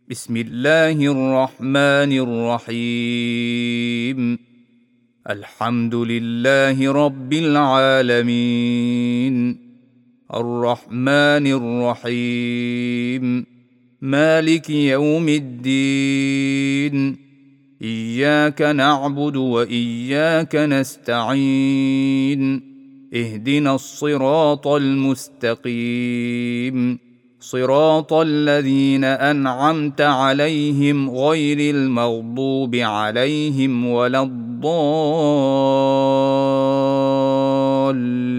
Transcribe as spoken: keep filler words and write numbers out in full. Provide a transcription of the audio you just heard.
بسم الله الرحمن الرحيم. الحمد لله رب العالمين، الرحمن الرحيم، مالك يوم الدين، إياك نعبد وإياك نستعين، اهدنا الصراط المستقيم، صراط الذين أنعمت عليهم غير المغضوب عليهم ولا الضالين.